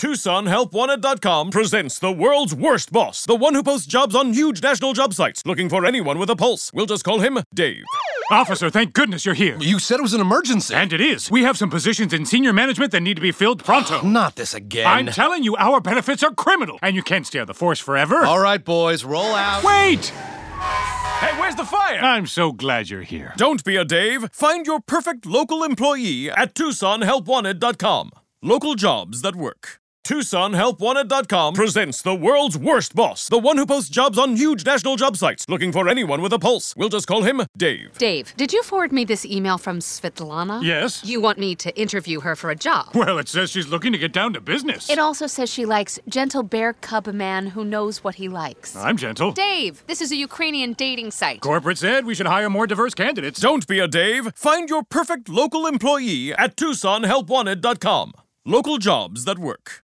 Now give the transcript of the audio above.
TucsonHelpWanted.com presents the world's worst boss, the one who posts jobs on huge national job sites, looking for anyone with a pulse. We'll just call him Dave. Officer, thank goodness you're here. You said it was an emergency. And it is. We have some positions in senior management that need to be filled pronto. Not this again. I'm telling you, our benefits are criminal, and you can't stay on the force forever. All right, boys, roll out. Wait! Hey, where's the fire? I'm so glad you're here. Don't be a Dave. Find your perfect local employee at TucsonHelpWanted.com. Local jobs that work. TucsonHelpWanted.com presents the world's worst boss, the one who posts jobs on huge national job sites, looking for anyone with a pulse. We'll just call him Dave. Dave, did you forward me this email from Svetlana? Yes? You want me to interview her for a job? Well, it says she's looking to get down to business. It also says she likes gentle bear cub man who knows what he likes. I'm gentle. Dave, this is a Ukrainian dating site. Corporate said we should hire more diverse candidates. Don't be a Dave. Find your perfect local employee at TucsonHelpWanted.com. Local jobs that work.